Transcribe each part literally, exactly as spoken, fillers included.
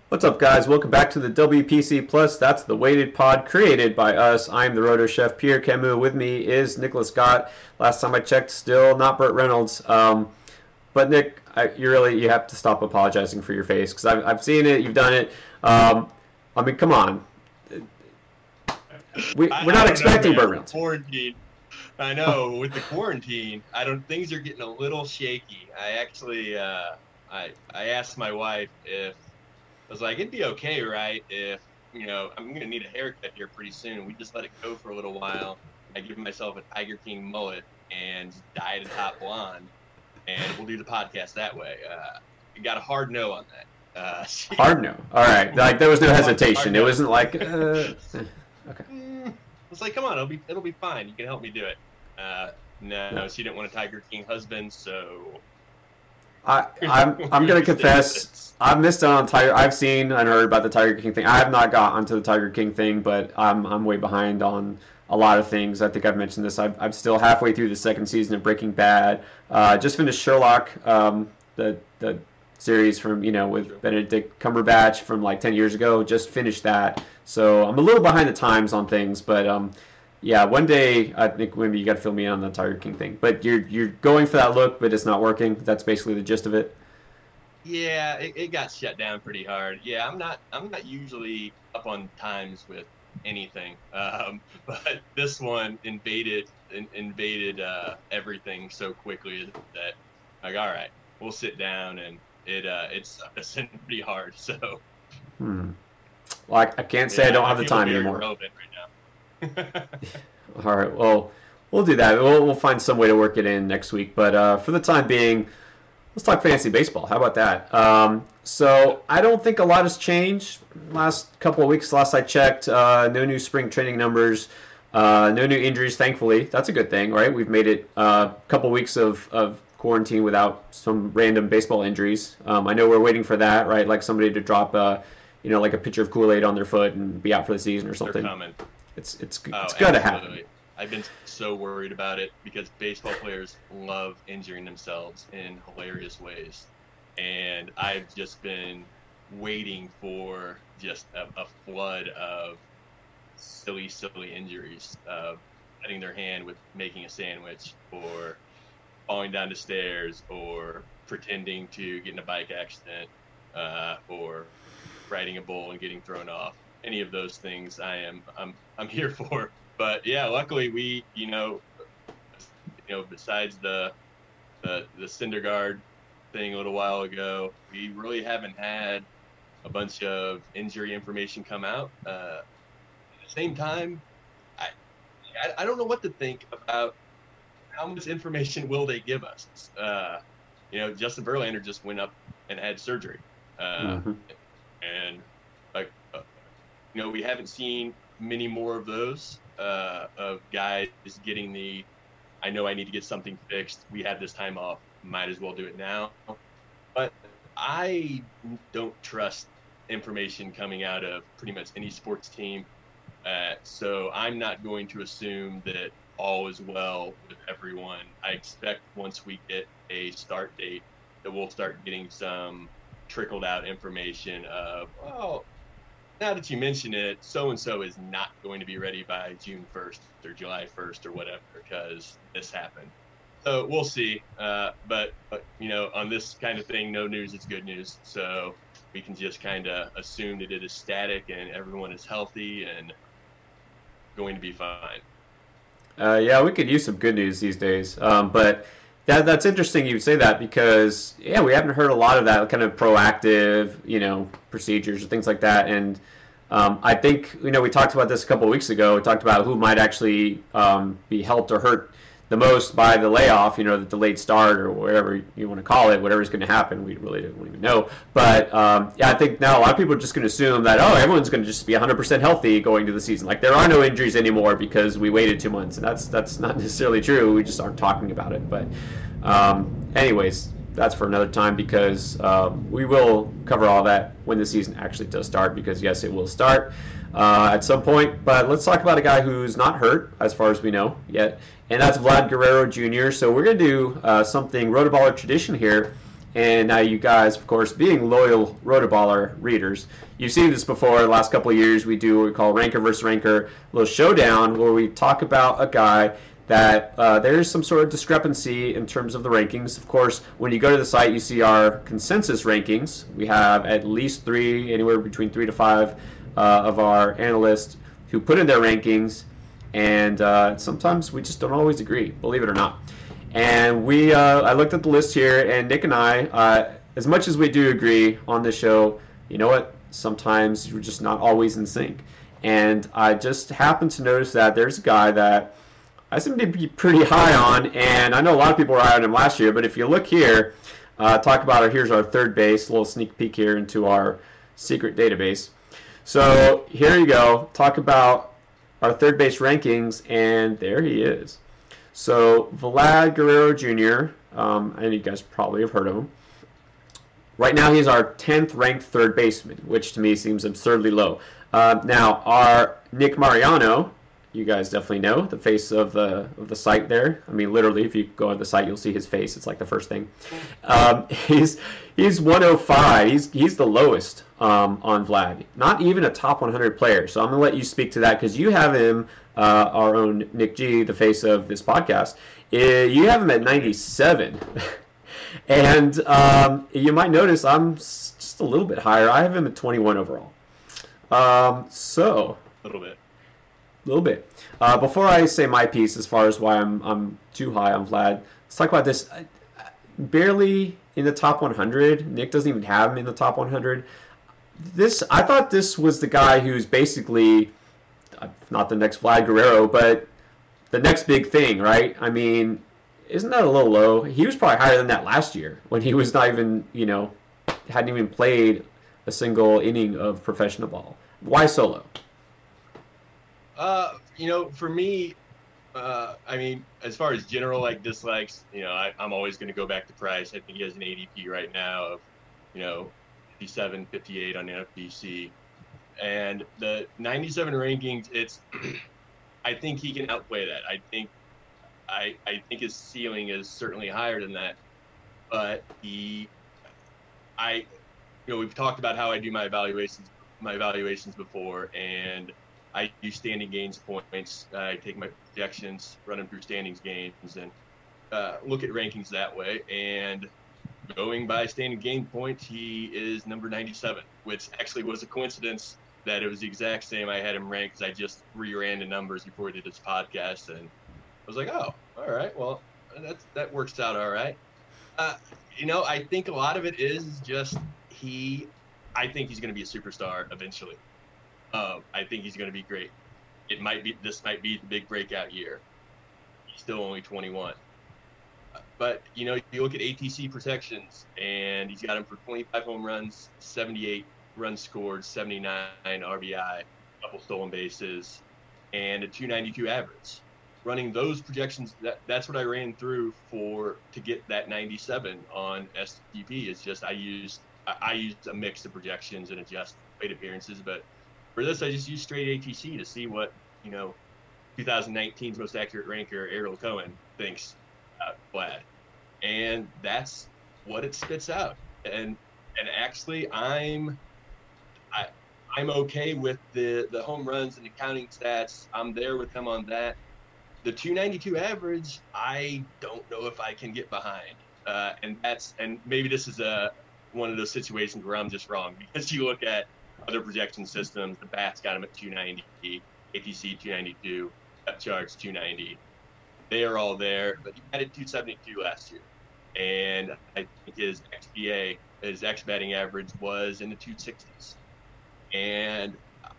What's up, guys? Welcome back to the W P C Plus. That's the weighted pod created by us. I'm the Roto Chef Pierre Camus. With me is Nicholas Scott. Last time I checked, still not Burt Reynolds. Um, but Nick, I, you really you have to stop apologizing for your face because I've, I've seen it. You've done it. Um, I mean, come on. We I, we're I not don't know, expecting man. Burt With Reynolds. quarantine, I know with the quarantine, I don't. Things are getting a little shaky. I actually, uh, I I asked my wife if I was like, it'd be okay, right? If you know, I'm gonna need a haircut here pretty soon. We just let it go for a little while. I give myself a Tiger King mullet and dye it a top blonde, and we'll do the podcast that way. Uh, we got a hard no on that. Uh, she, Hard no. All right. Like there was no hard hesitation. It no. wasn't like. Uh, okay. Mm, it's like, come on, it'll be it'll be fine. You can help me do it. Uh, no, no, she didn't want a Tiger King husband, so I, I'm I'm gonna confess I've missed out on Tiger. I've seen and heard about the Tiger King thing. I have not got onto the Tiger King thing, but I'm I'm way behind on a lot of things. I think I've mentioned this. I've, I'm still halfway through the second season of Breaking Bad. Uh, just finished Sherlock, um, the the series from you know with Benedict Cumberbatch from like ten years ago. Just finished that, so I'm a little behind the times on things, but um, yeah, one day I think maybe you got to fill me in on the Tiger King thing. But you're you're going for that look, but it's not working. That's basically the gist of it. yeah, it, it got shut down pretty hard. Yeah, I'm not I'm not usually up on times with anything, um, but this one invaded in, invaded uh, everything so quickly that like, all right, we'll sit down, and it uh, it sucked us in pretty hard. So Hmm. Well, I, I can't say I yeah, don't I, I have the feel time very anymore. relevant right now. All right. Well, we'll do that. We'll, we'll find some way to work it in next week. But uh, for the time being, let's talk fantasy baseball. How about that? Um, so I don't think a lot has changed last couple of weeks. Last I checked, uh, no new spring training numbers, uh, no new injuries. Thankfully, that's a good thing, right? We've made it uh, a couple weeks of, of quarantine without some random baseball injuries. Um, I know we're waiting for that, right? Like somebody to drop, uh, you know, like a pitcher of Kool Aid on their foot and be out for the season or They're something. coming. It's it's Oh, it's gonna happen. absolutely. I've been so worried about it because baseball players love injuring themselves in hilarious ways. And I've just been waiting for just a, a flood of silly, silly injuries of cutting their hand with making a sandwich or falling down the stairs or pretending to get in a bike accident uh, or riding a bull and getting thrown off. Any of those things I am I'm I'm here for. But yeah, luckily we, you know, you know, besides the the the Syndergaard thing a little while ago, we really haven't had a bunch of injury information come out. Uh, at the same time, I, I I don't know what to think about how much information will they give us. Uh, you know, Justin Verlander just went up and had surgery, uh, Hmm. and like uh, you know, we haven't seen many more of those uh, of guys getting the. I know I need to get something fixed. We had this time off. Might as well do it now. But I don't trust information coming out of pretty much any sports team. Uh, so I'm not going to assume that all is well with everyone. I expect once we get a start date that we'll start getting some trickled out information of, oh, now that you mention it, so and so is not going to be ready by June first or July first or whatever because this happened. So we'll see. Uh, but, but, you know, on this kind of thing, no news is good news. So we can just kind of assume that it is static and everyone is healthy and going to be fine. Uh, yeah, we could use some good news these days. Um, but that that's interesting you would say that because yeah, we haven't heard a lot of that kind of proactive, you know, procedures or things like that. And um, I think you know we talked about this a couple of weeks ago. We talked about who might actually um, be helped or hurt the most by the layoff, you know, the delayed start or whatever you want to call it, whatever's going to happen. We really don't even know. But um, yeah, I think now a lot of people are just going to assume that, oh, everyone's going to just be one hundred percent healthy going to the season. Like there are no injuries anymore because we waited two months. And that's that's not necessarily true. We just aren't talking about it. But um, anyways, that's for another time because um, we will cover all that when the season actually does start because, yes, it will start uh, at some point. But let's talk about a guy who's not hurt, as far as we know yet, and that's Vlad Guerrero Junior So we're going to do uh, something Rotoballer tradition here, And now you guys, of course, being loyal Rotoballer readers, you've seen this before. The last couple of years, we do what we call Ranker versus Ranker, a little showdown where we talk about a guy that uh, there's some sort of discrepancy in terms of the rankings. Of course, when you go to the site, you see our consensus rankings. We have at least three, anywhere between three to five uh, of our analysts who put in their rankings, and uh, sometimes we just don't always agree, believe it or not. And we, uh, I looked at the list here, and Nick and I, uh, as much as we do agree on this show, you know what? Sometimes we're just not always in sync. And I just happened to notice that there's a guy that I seem to be pretty high on, and I know a lot of people were high on him last year, but if you look here, uh, talk about it, here's our third base, a little sneak peek here into our secret database. So here you go, talk about our third base rankings, and there he is. So Vlad Guerrero Junior, um, and you guys probably have heard of him. Right now he's our tenth ranked third baseman, which to me seems absurdly low. Uh, now our Nick Mariano, you guys definitely know, the face of the of the site there. I mean, literally, if you go on the site, you'll see his face. It's like the first thing. Um, he's he's one oh five. He's he's the lowest um, on Vlad. Not even a top one hundred player. So I'm gonna let you speak to that because you have him, uh, our own Nick G, the face of this podcast. Uh, you have him at ninety-seven, and um, you might notice I'm just a little bit higher. I have him at twenty-one overall. Um, so a little bit. A little bit. Uh, before I say my piece as far as why I'm I'm too high on Vlad, let's talk about this. Barely in the top one hundred. Nick doesn't even have him in the top one hundred. This I thought this was the guy who's basically not the next Vlad Guerrero, but the next big thing, right? I mean, isn't that a little low? He was probably higher than that last year when he was not even, you know, hadn't even played a single inning of professional ball. Why so low? Uh, you know, for me, uh, I mean, as far as general like dislikes, you know, I, I'm always going to go back to Price. I think he has an A D P right now of, you know, fifty-seven, fifty-eight on N F B C, and the ninety-seven rankings. It's, I think he can outplay that. I think, I I think his ceiling is certainly higher than that, but he, I, you know, we've talked about how I do my evaluations, my evaluations before, and I use standing gains points. I take my projections, run them through standings games, and uh, look at rankings that way. And going by standing gain points, he is number ninety-seven, which actually was a coincidence that it was the exact same I had him ranked because I just reran the numbers before we did this podcast. And I was like, oh, all right, well, that's, that works out all right. Uh, you know, I think a lot of it is just he – I think he's going to be a superstar eventually. Um, I think he's going to be great. It might be this might be the big breakout year. He's still only twenty-one, but you know you look at A T C protections, and he's got him for twenty-five home runs, seventy-eight runs scored, seventy-nine R B I, a couple stolen bases, and a two ninety-two average. Running those projections, that that's what I ran through for to get that ninety-seven on S G P. It's just I used I, I used a mix of projections and adjust plate appearances, but for this, I just used straight A T C to see what, you know, twenty nineteen's most accurate ranker, Ariel Cohen, thinks about Vlad. And that's what it spits out. And and actually, I'm I, I'm okay with the, the home runs and the counting stats. I'm there with him on that. The two ninety-two average, I don't know if I can get behind. Uh, and that's and maybe this is a one of those situations where I'm just wrong, because you look at other projection systems, the bats got him at two ninety, A T C two ninety-two, depth charts two ninety. They are all there, but he batted two seventy-two last year. And I think his X B A, his X batting average was in the two sixties. And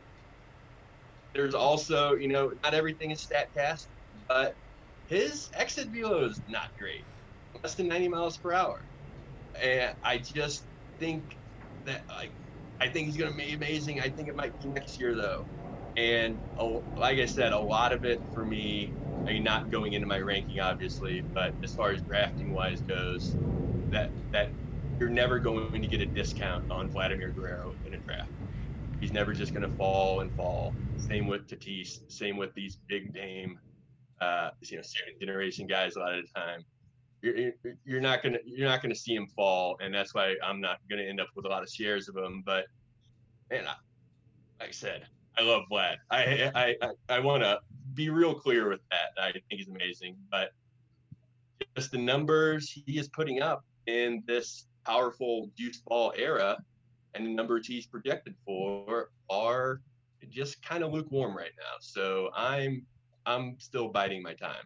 there's also, you know, not everything is StatCast, but his exit velo is not great, less than ninety miles per hour. And I just think that, like, I think he's going to be amazing. I think it might be next year, though. And oh, like I said, a lot of it for me, I mean, not going into my ranking, obviously, but as far as drafting-wise goes, that that you're never going to get a discount on Vladimir Guerrero in a draft. He's never just going to fall and fall. Same with Tatis. Same with these big-name, uh, you know, second-generation guys a lot of the time. you're, you're not gonna you're not gonna see him fall, and that's why I'm not gonna end up with a lot of shares of him. But man, I, like I said, I love Vlad. I I I, I want to be real clear with that. I think he's amazing, but just the numbers he is putting up in this powerful juice ball era, and the numbers he's projected for are just kind of lukewarm right now. So I'm I'm still biding my time.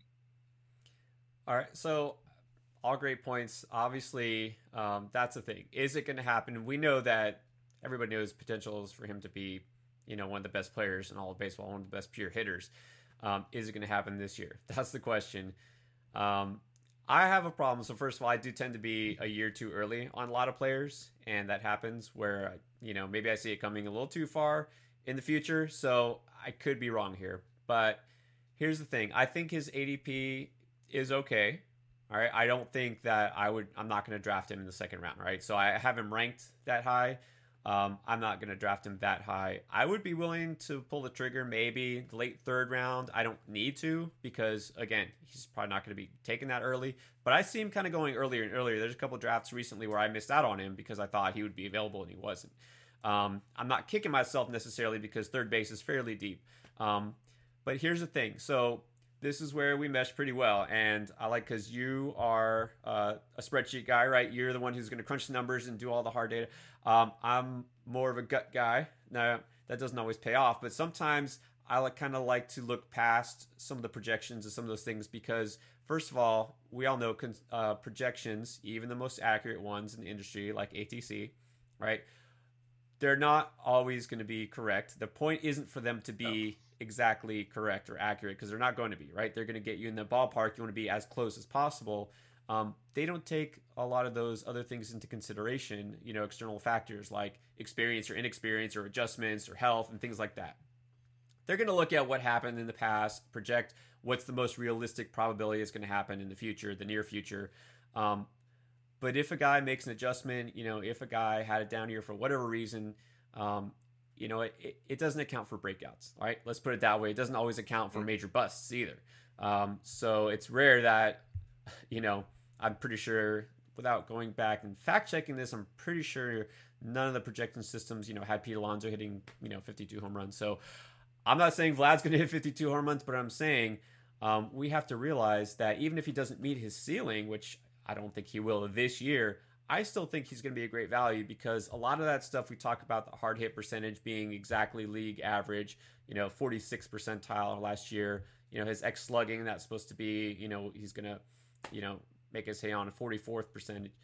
All right, so all great points. Obviously, um, that's the thing. Is it going to happen? We know that everybody knows potential is for him to be, you know, one of the best players in all of baseball, one of the best pure hitters. Um, is it going to happen this year? That's the question. Um, I have a problem. So first of all, I do tend to be a year too early on a lot of players, and that happens where you know maybe I see it coming a little too far in the future. So I could be wrong here, but here's the thing. I think his A D P is okay. All right. I don't think that I would, I'm not going to draft him in the second round. Right. So I have him ranked that high. Um, I'm not going to draft him that high. I would be willing to pull the trigger maybe the late third round. I don't need to because, again, he's probably not going to be taken that early. But I see him kind of going earlier and earlier. There's a couple drafts recently where I missed out on him because I thought he would be available and he wasn't. Um, I'm not kicking myself necessarily because third base is fairly deep. Um, but here's the thing. So this is where we mesh pretty well. And I like because you are uh, a spreadsheet guy, right? You're the one who's going to crunch the numbers and do all the hard data. Um, I'm more of a gut guy. Now, that doesn't always pay off, but sometimes I like, kind of like to look past some of the projections and some of those things because, first of all, we all know uh, projections, even the most accurate ones in the industry, like A T C, right? They're not always going to be correct. The point isn't for them to be exactly correct or accurate because they're not going to be, right? They're going to get you in the ballpark. You want to be as close as possible. Um, they don't take a lot of those other things into consideration, you know, external factors like experience or inexperience or adjustments or health and things like that. They're going to look at what happened in the past, project what's the most realistic probability is going to happen in the future, the near future. Um, but if a guy makes an adjustment, you know, if a guy had it down here for whatever reason, um, you know, it, it, it doesn't account for breakouts, right? Let's put it that way. It doesn't always account for major busts either. Um, so it's rare that, you know, I'm pretty sure without going back and fact checking this, I'm pretty sure none of the projection systems, you know, had Pete Alonso hitting, you know, fifty-two home runs. So I'm not saying Vlad's going to hit fifty-two home runs, but I'm saying um, we have to realize that even if he doesn't meet his ceiling, which I don't think he will this year, I still think he's going to be a great value because a lot of that stuff we talk about, the hard hit percentage being exactly league average, you know, forty-six percentile last year, you know, his X slugging, that's supposed to be, you know, he's going to, you know, make us hay on a forty-fourth percentage.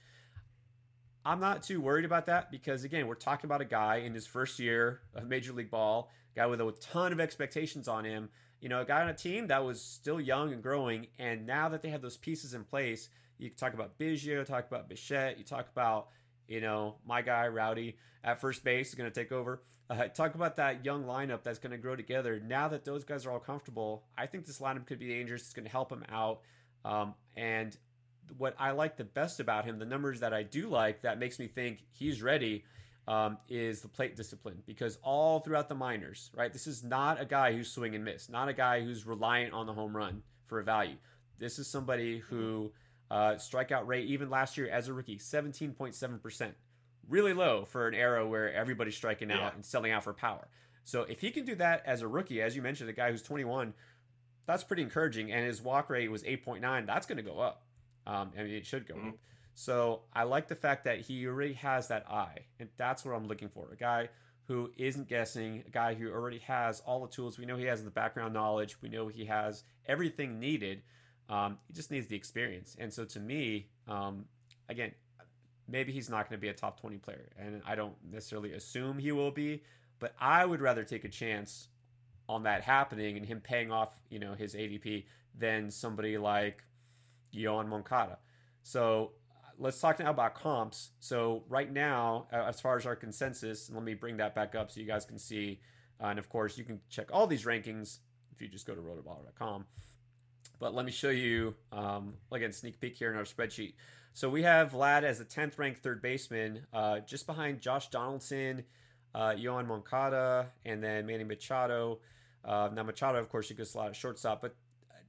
I'm not too worried about that because, again, we're talking about a guy in his first year of Major League Ball, a guy with a ton of expectations on him, you know, a guy on a team that was still young and growing. And now that they have those pieces in place, you talk about Biggio, talk about Bichette, you talk about, you know, my guy, Rowdy, at first base is going to take over. Uh, talk about that young lineup that's going to grow together. Now that those guys are all comfortable, I think this lineup could be dangerous. It's going to help him out. Um, and what I like the best about him, the numbers that I do like that makes me think he's ready, um, is the plate discipline. Because all throughout the minors, right, this is not a guy who's swing and miss, not a guy who's reliant on the home run for a value. This is somebody who uh, strikeout rate, even last year as a rookie, seventeen point seven percent. Really low for an era where everybody's striking out yeah. and selling out for power. So if he can do that as a rookie, as you mentioned, a guy who's twenty-one, that's pretty encouraging. And his walk rate was eight point nine. That's going to go up. Um, I mean, it should go mm-hmm. up. So I like the fact that he already has that eye. And that's what I'm looking for. A guy who isn't guessing, a guy who already has all the tools. We know he has the background knowledge. We know he has everything needed. Um, he just needs the experience. And so to me, um, again, maybe he's not going to be a top twenty player. And I don't necessarily assume he will be. But I would rather take a chance on that happening and him paying off, you know, his A D P than somebody like Yoan Moncada. So let's talk now about comps. So right now, uh, as far as our consensus, and let me bring that back up so you guys can see. Uh, and of course, you can check all these rankings if you just go to rotoballer dot com. But let me show you, um, again, sneak peek here in our spreadsheet. So we have Vlad as the tenth ranked third baseman, uh, just behind Josh Donaldson, uh, Yoan Moncada, and then Manny Machado. Uh, now Machado, of course, you could slot at shortstop, but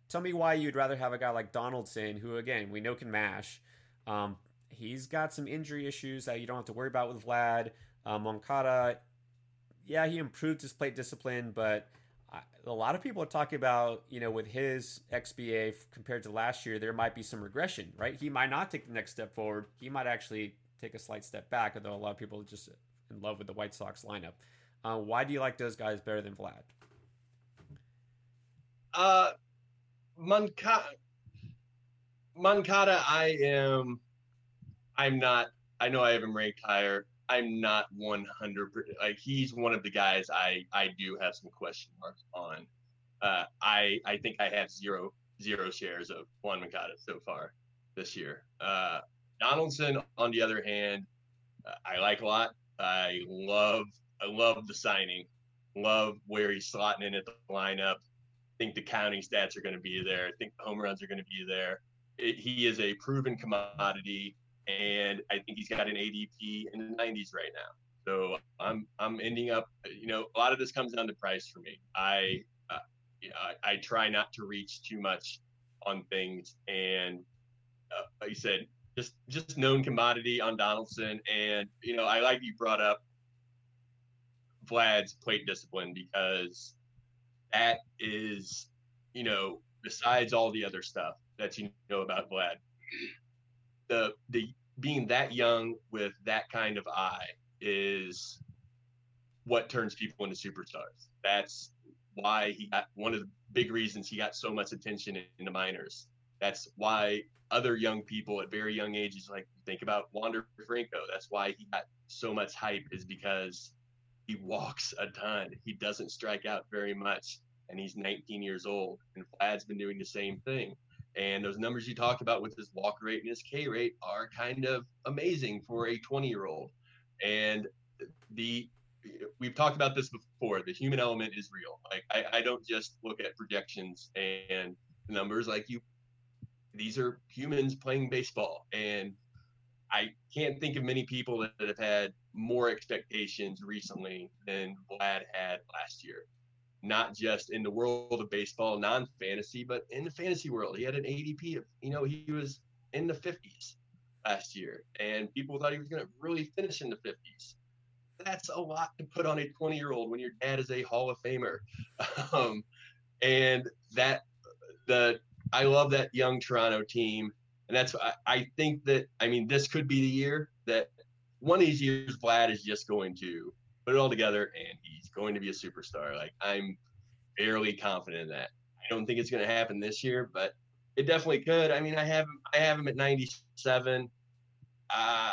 tell me why you'd rather have a guy like Donaldson, who again we know can mash. Um, he's got some injury issues that you don't have to worry about with Vlad. Um, Moncada, yeah, he improved his plate discipline, but I, a lot of people are talking about, you know, with his X B A compared to last year, there might be some regression, right? He might not take the next step forward. He might actually take a slight step back, although a lot of people are just in love with the White Sox lineup. Uh, why do you like those guys better than Vlad? Uh, Moncada, Moncada, I am, I'm not, I know I have him ranked higher. I'm not one hundred percent, like he's one of the guys I, I do have some question marks on. Uh, I, I think I have zero, zero shares of Juan Moncada so far this year. Uh, Donaldson, on the other hand, uh, I like a lot. I love, I love the signing, love where he's slotting in at the lineup. I think the counting stats are going to be there. I think the home runs are going to be there. It, he is a proven commodity, and I think he's got an A D P in the nineties right now. So I'm I'm ending up, you know, a lot of this comes down to price for me. I, uh, you know, I, I try not to reach too much on things, and uh, like you said, just just known commodity on Donaldson, and you know, I like you brought up Vlad's plate discipline, because that is, you know, besides all the other stuff that you know about Vlad, the the being that young with that kind of eye is what turns people into superstars. That's why he got, one of the big reasons he got so much attention in, in the minors. That's why other young people at very young ages, like think about Wander Franco, that's why he got so much hype, is because he walks a ton. He doesn't strike out very much, and he's nineteen years old. And Vlad's been doing the same thing. And those numbers you talked about with his walk rate and his K rate are kind of amazing for a twenty-year-old. And the we've talked about this before. The human element is real. Like I, I don't just look at projections and the numbers. Like you, these are humans playing baseball, and I can't think of many people that, that have had more expectations recently than Vlad had last year. Not just in the world of baseball, non-fantasy, but in the fantasy world. He had an A D P of, you know, he was in the fifties last year, and people thought he was going to really finish in the fifties. That's a lot to put on a twenty-year-old when your dad is a Hall of Famer. Um, and that the I love that young Toronto team. And that's, I, I think that, I mean, this could be the year that one of these years Vlad is just going to put it all together and he's going to be a superstar. Like, I'm fairly confident in that. I don't think it's going to happen this year, but it definitely could. I mean, I have him, I have him at ninety-seven. Uh,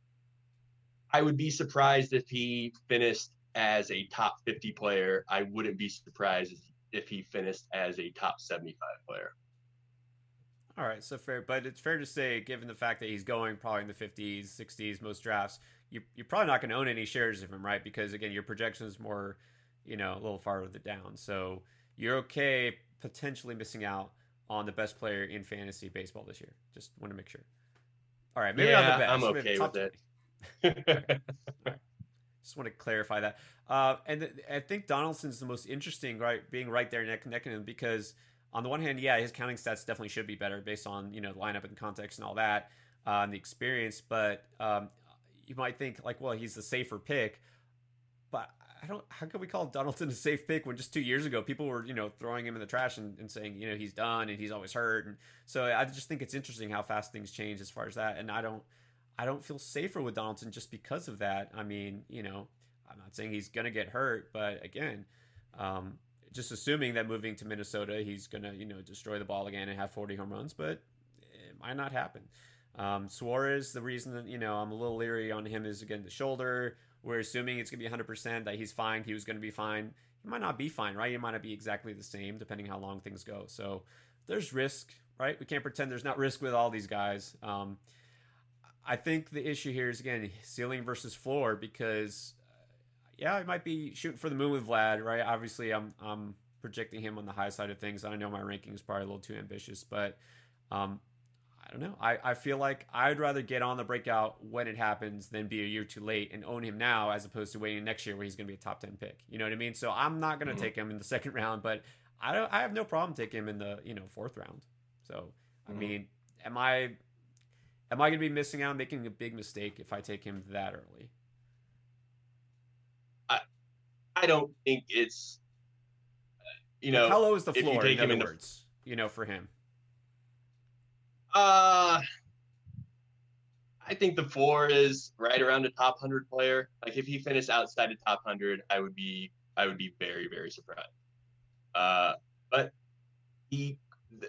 I would be surprised if he finished as a top fifty player. I wouldn't be surprised if he finished as a top seventy-five player. All right, so fair, but it's fair to say, given the fact that he's going probably in the fifties, sixties, most drafts, you, you're probably not going to own any shares of him, right? Because again, your projection is more, you know, a little farther down. So you're okay potentially missing out on the best player in fantasy baseball this year. Just want to make sure. All right, maybe yeah, not the best. I'm okay with it. Okay. All right. Just want to clarify that. Uh, and th- I think Donaldson's the most interesting, right? Being right there neck neck to him, because on the one hand, yeah, his counting stats definitely should be better based on, you know, lineup and context and all that, uh, and the experience. But um, you might think like, well, he's the safer pick. But I don't. How can we call Donaldson a safe pick when just two years ago people were, you know, throwing him in the trash and, and saying, you know, he's done and he's always hurt. And so I just think it's interesting how fast things change as far as that. And I don't, I don't feel safer with Donaldson just because of that. I mean, you know, I'm not saying he's gonna get hurt, but again. Um, Just assuming that moving to Minnesota, he's going to, you know, destroy the ball again and have forty home runs, but it might not happen. Um, Suarez, the reason that, you know, I'm a little leery on him is, again, the shoulder. We're assuming it's going to be one hundred percent, that he's fine. He was going to be fine. He might not be fine, right? He might not be exactly the same, depending how long things go. So there's risk, right? We can't pretend there's not risk with all these guys. Um, I think the issue here is, again, ceiling versus floor, because yeah, I might be shooting for the moon with Vlad, right? Obviously, I'm I'm projecting him on the high side of things. I know my ranking is probably a little too ambitious, but um, I don't know. I, I feel like I'd rather get on the breakout when it happens than be a year too late and own him now, as opposed to waiting next year where he's going to be a top ten pick. You know what I mean? So I'm not going to mm-hmm. take him in the second round, but I don't. I have no problem taking him in the you know fourth round. So I Mhm. mean, am I am I going to be missing out, making a big mistake if I take him that early? I I don't think it's you Like, know how low is the if you floor? In take him other in the words, you know, for him. uh I think the floor is right around a top hundred player. Like if he finished outside the top hundred, I would be I would be very very surprised. Uh, but he,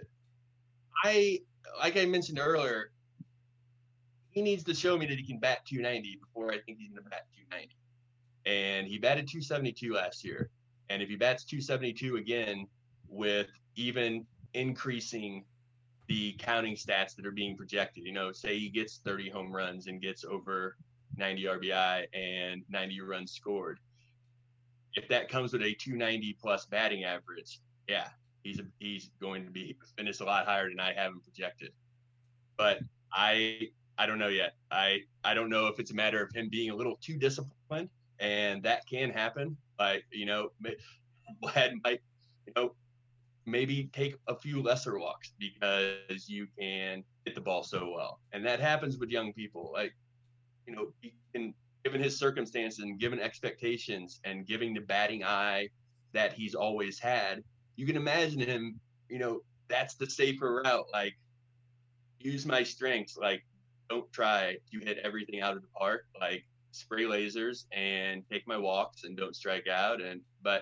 I like I mentioned earlier, he needs to show me that he can bat two ninety before I think he's going to bat two ninety. And he batted two seventy-two last year. And if he bats two seventy-two again with even increasing the counting stats that are being projected, you know, say he gets thirty home runs and gets over ninety R B I and ninety runs scored. If that comes with a two ninety plus batting average, yeah, he's a, he's going to be finished a lot higher than I have him projected. But I I don't know yet. I I don't know if it's a matter of him being a little too disciplined, and that can happen. Like you know, Vlad might you know maybe take a few lesser walks because you can hit the ball so well, and that happens with young people. Like you know, he can, given his circumstances and given expectations and giving the batting eye that he's always had, you can imagine him. You know, that's the safer route. Like use my strengths. Like, don't try to hit everything out of the park. Like, spray lasers and take my walks and don't strike out. And but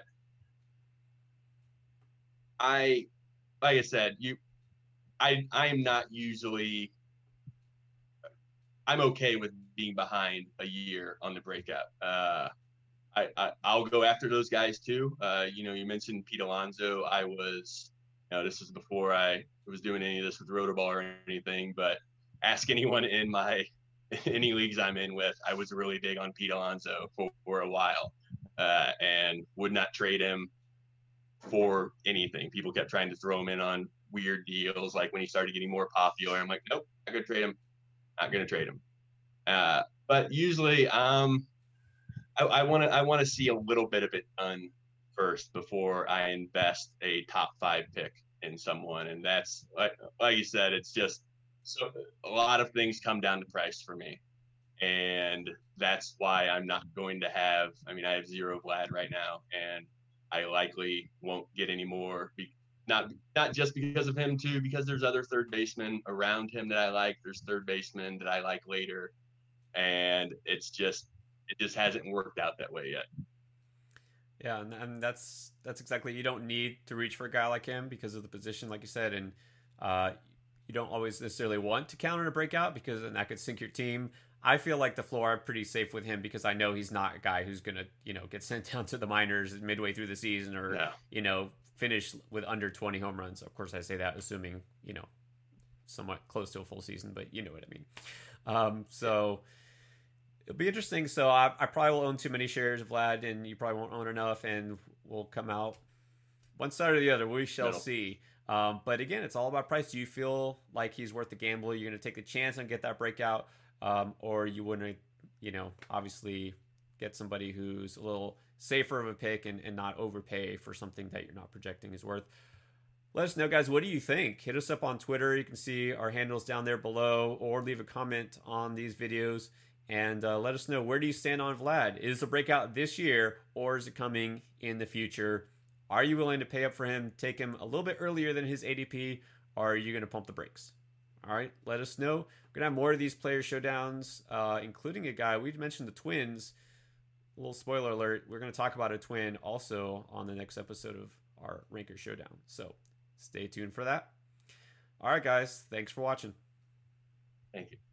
I, like I said, you, I, I am not usually. I'm okay with being behind a year on the breakout. Uh, I, I I'll go after those guys too. Uh, you know, you mentioned Pete Alonso. I was, you know, this was before I was doing any of this with Rotoball or anything, but ask anyone in my any leagues I'm in with, I was really big on Pete Alonso for, for a while, uh, and would not trade him for anything. People kept trying to throw him in on weird deals, like when he started getting more popular. I'm like, nope, not gonna trade him. Not gonna trade him. Uh, but usually, um, I want to I want to see a little bit of it done first before I invest a top five pick in someone, and that's like like you said, it's just so a lot of things come down to price for me, and that's why I'm not going to have. I mean, I have zero Vlad right now, and I likely won't get any more. Not not just because of him too, because there's other third basemen around him that I like. There's third basemen that I like later, and it's just it just hasn't worked out that way yet. Yeah, and, and that's that's exactly, you don't need to reach for a guy like him because of the position, like you said, and uh, you don't always necessarily want to count on a breakout because then that could sink your team. I feel like the floor I'm pretty safe with him because I know he's not a guy who's gonna you know get sent down to the minors midway through the season or Yeah. you know finish with under twenty home runs. Of course, I say that assuming you know somewhat close to a full season, but you know what I mean. Um, so. It'll be interesting. So I, I probably will own too many shares of Vlad, and you probably won't own enough, and we'll come out one side or the other. We shall No. see. Um, but again, it's all about price. Do you feel like he's worth the gamble? You're going to take the chance and get that breakout, um, or you wouldn't, you know, obviously get somebody who's a little safer of a pick and, and not overpay for something that you're not projecting is worth. Let us know, guys. What do you think? Hit us up on Twitter. You can see our handles down there below, or leave a comment on these videos. And uh, let us know, where do you stand on Vlad? Is the breakout this year, or is it coming in the future? Are you willing to pay up for him, take him a little bit earlier than his A D P, or are you going to pump the brakes? All right, let us know. We're going to have more of these player showdowns, uh, including a guy. We mentioned the Twins. A little spoiler alert, we're going to talk about a twin also on the next episode of our Ranker Showdown. So stay tuned for that. All right, guys, thanks for watching. Thank you.